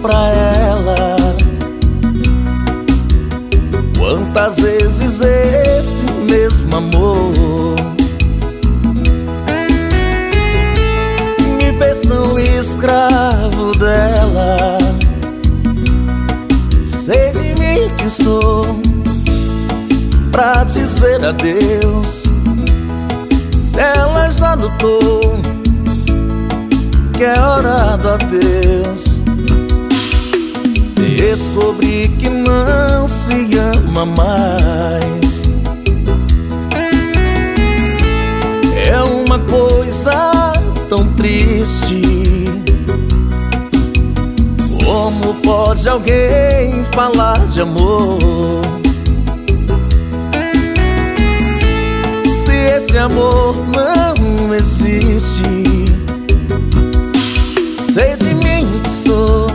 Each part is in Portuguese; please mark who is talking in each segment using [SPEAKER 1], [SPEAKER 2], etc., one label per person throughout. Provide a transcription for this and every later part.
[SPEAKER 1] pra ela. Quantas vezes esse mesmo amor me fez tão escravo dela. Sei de mim que estou pra dizer adeus. Se ela já notou que é hora do adeus, descobri que não se ama mais. É uma coisa tão triste. Como pode alguém falar de amor se esse amor não existe? Sei de mim que estou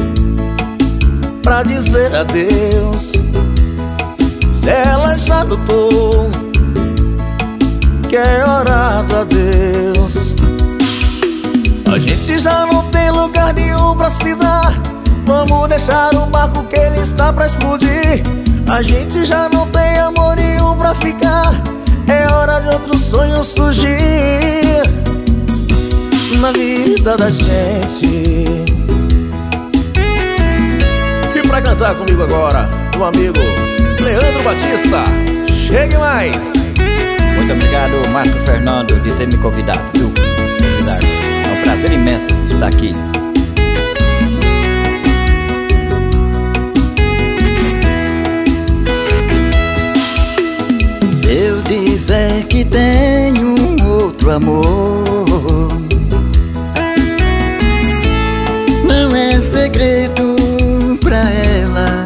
[SPEAKER 1] pra dizer adeus. Se ela já notou que é hora do adeus, a gente já não tem lugar nenhum pra se dar. Vamos deixar o barco que ele está pra explodir. A gente já não tem amor nenhum pra ficar. É hora de outro sonho surgir na vida da gente. E pra cantar comigo agora, o amigo Leandro Batista. Chegue mais.
[SPEAKER 2] Muito obrigado, Marco Fernando, de ter me convidado, viu? É um prazer imenso estar aqui.
[SPEAKER 3] Se eu dizer que tenho outro amor, não é segredo pra ela.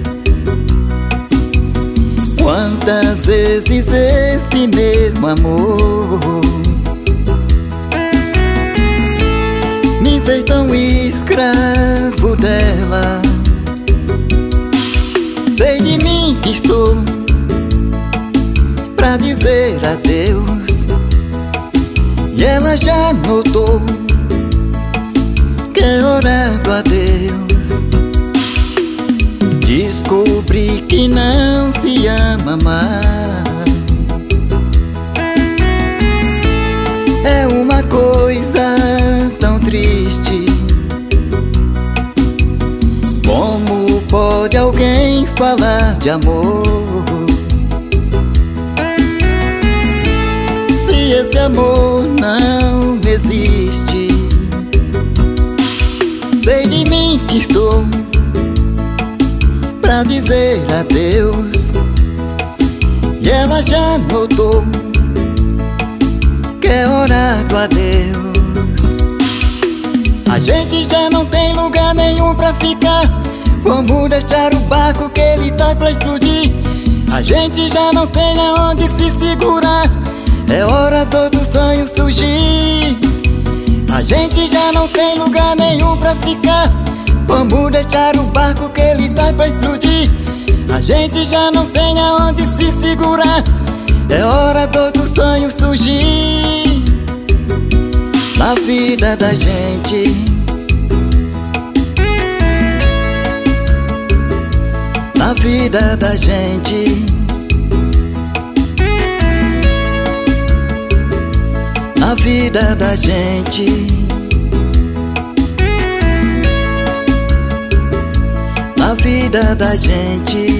[SPEAKER 3] Quantas vezes esse mesmo amor me fez tão escravo dela. Sei de mim que estou pra dizer adeus, e ela já notou que é hora do adeus. Descobri que não se ama mais. É uma coisa tão triste. Como pode alguém falar de amor se esse amor não existe? Sei de mim que estou pra dizer adeus, e ela já notou que é hora do adeus. A gente já não tem lugar nenhum pra ficar. Vamos deixar o barco que ele tá pra explodir. A gente já não tem aonde se segurar. É hora do outro sonho surgir. A gente já não tem lugar nenhum pra ficar. Vamos deixar o barco que ele tá pra explodir. A gente já não tem aonde se segurar. É hora do outro sonho surgir na vida da gente. Na vida da gente. Na vida da gente. Na vida da gente.